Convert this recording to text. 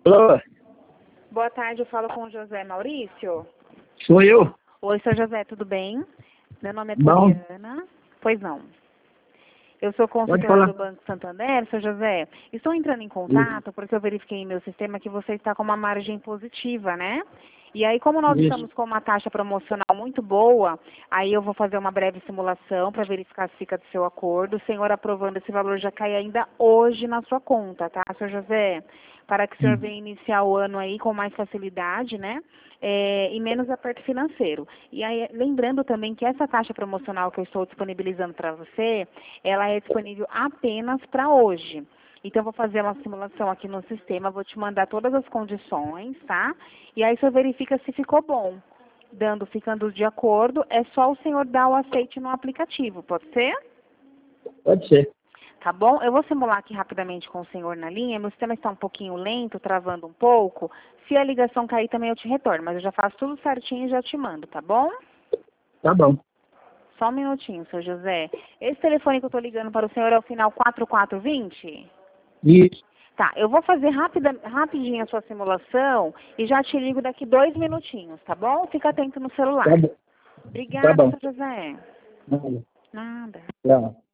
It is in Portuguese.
Alô? Boa tarde, eu falo com o José Maurício. Sou eu. Oi, seu José, tudo bem? Meu nome é Bom. Poliana. Pois não. Eu sou Pode consultora falar. do Banco Santander, seu José. Estou entrando em contato porque eu verifiquei em meu sistema que você está com uma margem positiva, né? E aí, como nós Isso. estamos com uma taxa promocional muito boa, aí eu vou fazer uma breve simulação para verificar se fica do seu acordo. O senhor aprovando esse valor já cai ainda hoje na sua conta, tá, seu José? Para que o senhor venha iniciar o ano aí com mais facilidade, né? E menos aperto financeiro. E aí, lembrando também que essa taxa promocional que eu estou disponibilizando para você, ela é disponível apenas para hoje. Então, eu vou fazer uma simulação aqui no sistema, vou te mandar todas as condições, tá? E aí, o senhor verifica se ficou bom. Ficando de acordo, é só o senhor dar o aceite no aplicativo, pode ser? Pode ser. Tá bom? Eu vou simular aqui rapidamente com o senhor na linha. Meu sistema está um pouquinho lento, travando um pouco. Se a ligação cair também eu te retorno, mas eu já faço tudo certinho e já te mando, tá bom? Tá bom. Só um minutinho, seu José. Esse telefone que eu tô ligando para o senhor é o final 4420? Isso. Tá, eu vou fazer rapidinho a sua simulação e já te ligo daqui 2 minutinhos, tá bom? Fica atento no celular. Tá bom. Tá Obrigada, bom. seu José. Nada. Nada. Tchau.